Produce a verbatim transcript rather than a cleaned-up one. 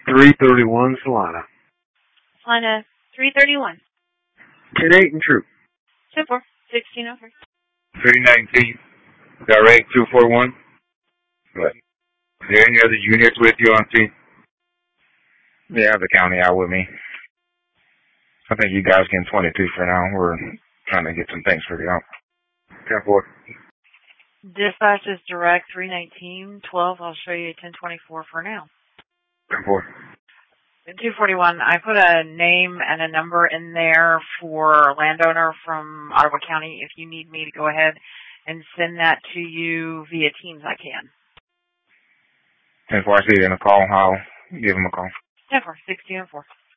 three thirty-one, Solana. Solana, three thirty-one. ten eight and True. ten four, sixteen oh three. three nineteen, direct two four one. What? Is there any other units with you on scene? Yeah, I have the county out with me. I think you guys getting twenty-two for now. We're trying to get some things figured out. ten four. Dispatch is direct three nineteen, twelve. I'll show you ten twenty-four for now. ten four. two forty-one, I put a name and a number in there for a landowner from Ottawa County. If you need me to go ahead and send that to you via Teams, I can. ten four, I see you in a call. I'll give him a call. ten four, sixteen oh four.